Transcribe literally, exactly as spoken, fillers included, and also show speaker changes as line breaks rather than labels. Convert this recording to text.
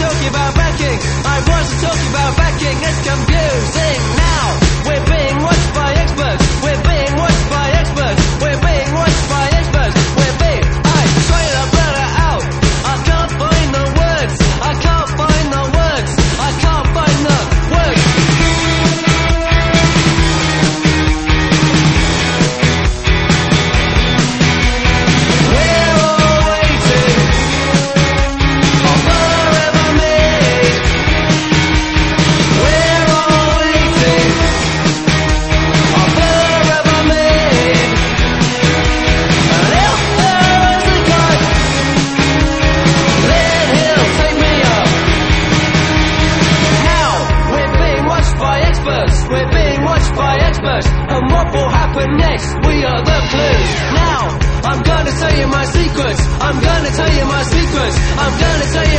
talk about backing. I want to talk about backing. It's confusing now. We're being watched by experts. We're being watched by experts. We're being watched by experts. We're being. I try to blur it out. I can't find the words. I can't find the words. I can't find the words. We're all waiting for forever made. We're all waiting for forever made. And if there is a God, then He'll take me up. Now we're being watched by experts. We're being watched by experts. And what will happen next? We are the clues. Now I'm gonna tell you my secrets. I'm gonna tell you my secrets. I'm gonna tell you